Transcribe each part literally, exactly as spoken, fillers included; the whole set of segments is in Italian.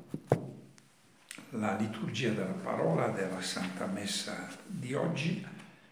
La liturgia della parola della Santa Messa di oggi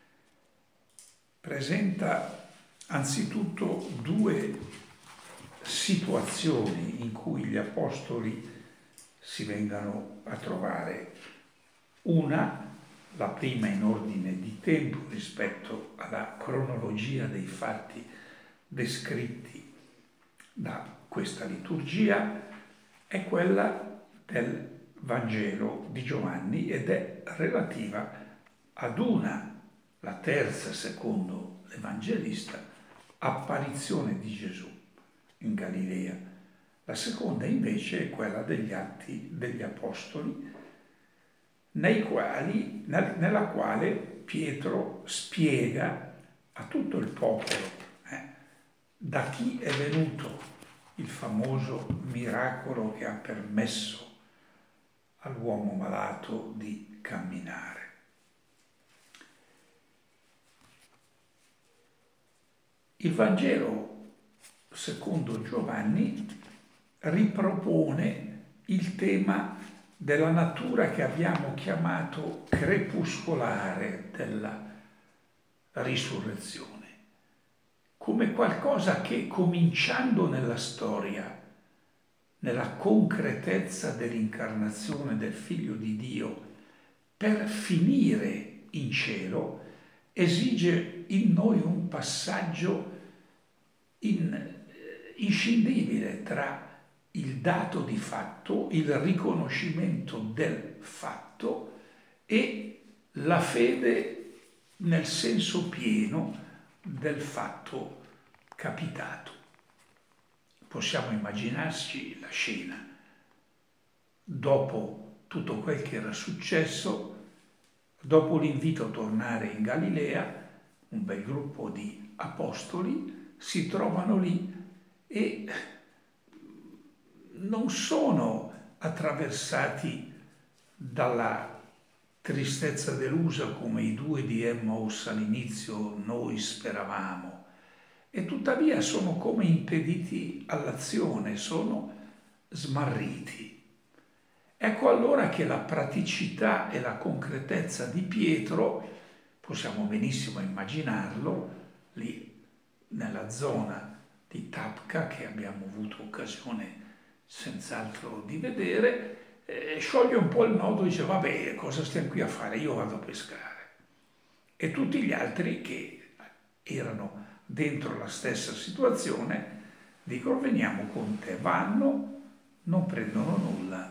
presenta anzitutto due situazioni in cui gli apostoli si vengano a trovare. Una, la prima in ordine di tempo rispetto alla cronologia dei fatti descritti da questa liturgia, è quella del Vangelo di Giovanni ed è relativa ad una, la terza secondo l'Evangelista, apparizione di Gesù in Galilea. La seconda invece è quella degli Atti degli Apostoli, nei quali, nella quale Pietro spiega a tutto il popolo eh, da chi è venuto il famoso miracolo che ha permesso all'uomo malato di camminare. Il Vangelo, secondo Giovanni, ripropone il tema della natura che abbiamo chiamato crepuscolare della risurrezione, come qualcosa che, cominciando nella storia, nella concretezza dell'incarnazione del Figlio di Dio, per finire in cielo, esige in noi un passaggio in, inscindibile tra il dato di fatto, il riconoscimento del fatto e la fede nel senso pieno del fatto capitato. Possiamo immaginarci la scena. Dopo tutto quel che era successo, dopo l'invito a tornare in Galilea, un bel gruppo di apostoli si trovano lì e non sono attraversati dalla tristezza delusa come i due di Emmaus all'inizio noi speravamo, e tuttavia sono come impediti all'azione, sono smarriti. Ecco allora che la praticità e la concretezza di Pietro, possiamo benissimo immaginarlo, lì nella zona di Tapca, che abbiamo avuto occasione senz'altro di vedere, eh, scioglie un po' il nodo e dice: vabbè, cosa stiamo qui a fare? Io vado a pescare. E tutti gli altri che erano dentro la stessa situazione dicono: veniamo con te. Vanno, non prendono nulla,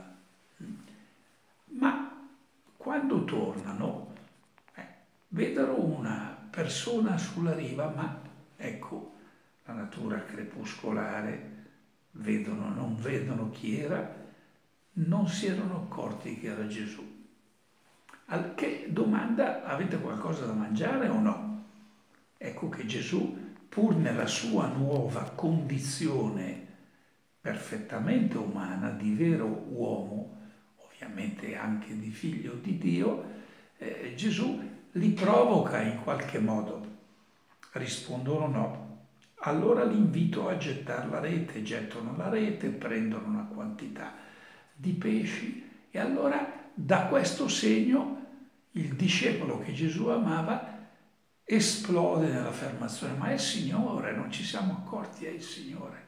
ma quando tornano eh, vedono una persona sulla riva, ma ecco la natura crepuscolare, vedono, non vedono chi era, non si erano accorti che era Gesù. Al che domanda: avete qualcosa da mangiare o no? Ecco che Gesù, pur nella sua nuova condizione perfettamente umana, di vero uomo, ovviamente anche di figlio di Dio, eh, Gesù li provoca in qualche modo. Rispondono no. Allora li invito a gettare la rete, gettano la rete, prendono una quantità di pesci e allora da questo segno il discepolo che Gesù amava esplode nell'affermazione: ma è il Signore, non ci siamo accorti, è il Signore.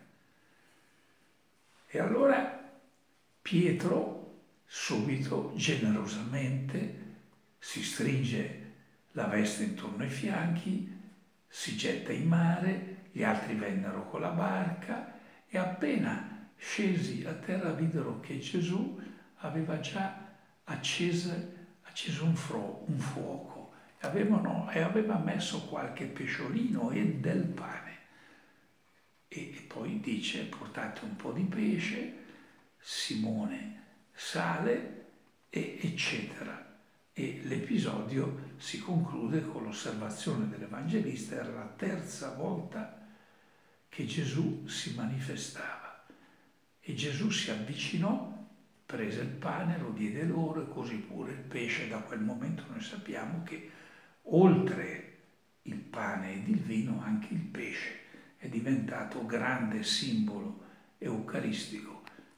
E allora Pietro subito, generosamente, si stringe la veste intorno ai fianchi, si getta in mare, gli altri vennero con la barca e appena scesi a terra videro che Gesù aveva già acceso, acceso un, fro, un fuoco e, avevano, e aveva messo qualche pesciolino e del pane. E, e poi dice: portate un po' di pesce, Simone sale, e eccetera. E l'episodio si conclude con l'osservazione dell'Evangelista: era la terza volta che Gesù si manifestava. E Gesù si avvicinò, prese il pane, lo diede loro, e così pure il pesce. Da quel momento noi sappiamo che oltre il pane ed il vino anche il pesce è diventato grande simbolo eucaristico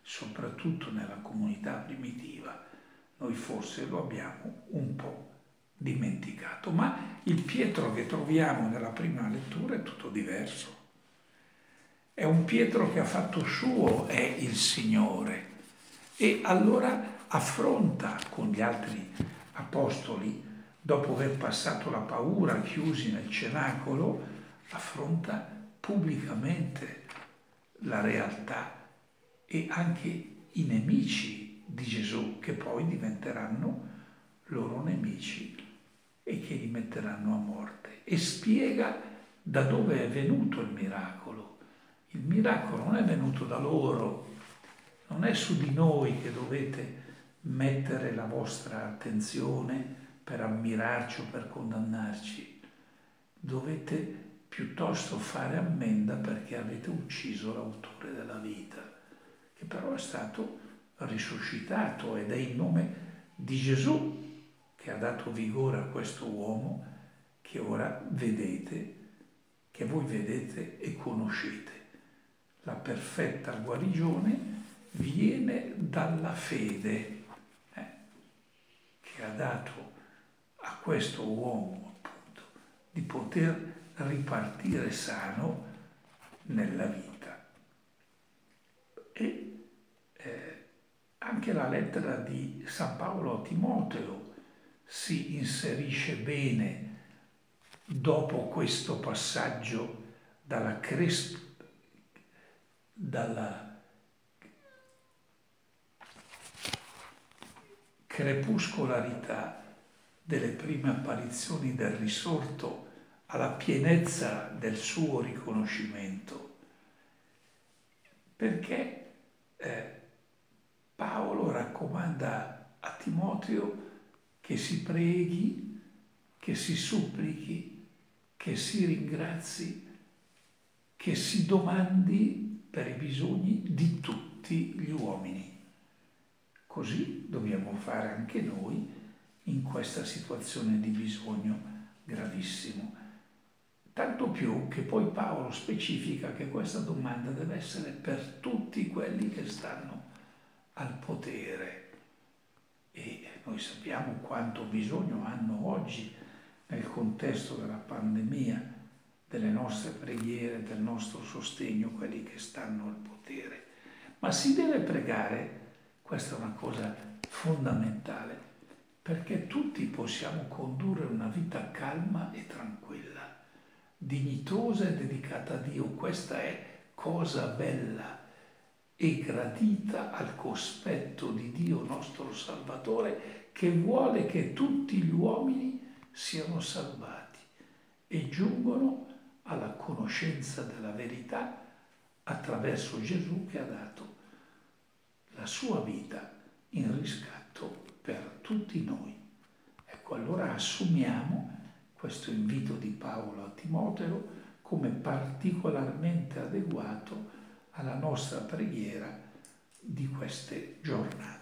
soprattutto nella comunità primitiva, noi forse lo abbiamo un po' dimenticato. Ma il Pietro che troviamo nella prima lettura è tutto diverso. È un Pietro che ha fatto suo, è il Signore, e allora affronta con gli altri apostoli, dopo aver passato la paura chiusi nel cenacolo, affronta pubblicamente la realtà e anche i nemici di Gesù, che poi diventeranno loro nemici e che li metteranno a morte. E spiega da dove è venuto il miracolo. Il miracolo non è venuto da loro, non è su di noi che dovete mettere la vostra attenzione per ammirarci o per condannarci. Dovete piuttosto fare ammenda perché avete ucciso l'autore della vita, che però è stato risuscitato, ed è il nome di Gesù che ha dato vigore a questo uomo che ora vedete, che voi vedete e conoscete. La perfetta guarigione viene dalla fede eh, che ha dato a questo uomo, appunto, di poter ripartire sano nella vita. E eh, anche la lettera di San Paolo a Timoteo si inserisce bene dopo questo passaggio dalla, cres- dalla crepuscolarità delle prime apparizioni del risorto alla pienezza del suo riconoscimento, perché eh, Paolo raccomanda a Timoteo che si preghi, che si supplichi, che si ringrazi, che si domandi per i bisogni di tutti gli uomini. Così dobbiamo fare anche noi in questa situazione di bisogno gravissimo. Tanto più che poi Paolo specifica che questa domanda deve essere per tutti quelli che stanno al potere. E noi sappiamo quanto bisogno hanno oggi, nel contesto della pandemia, delle nostre preghiere, del nostro sostegno, quelli che stanno al potere. Ma si deve pregare, questa è una cosa fondamentale, perché tutti possiamo condurre una vita calma e tranquilla, dignitosa e dedicata a Dio. Questa è cosa bella e gradita al cospetto di Dio nostro Salvatore, che vuole che tutti gli uomini siano salvati e giungono alla conoscenza della verità attraverso Gesù, che ha dato la sua vita in riscatto per tutti noi. Ecco, allora assumiamo questo invito di Paolo a Timoteo come particolarmente adeguato alla nostra preghiera di queste giornate.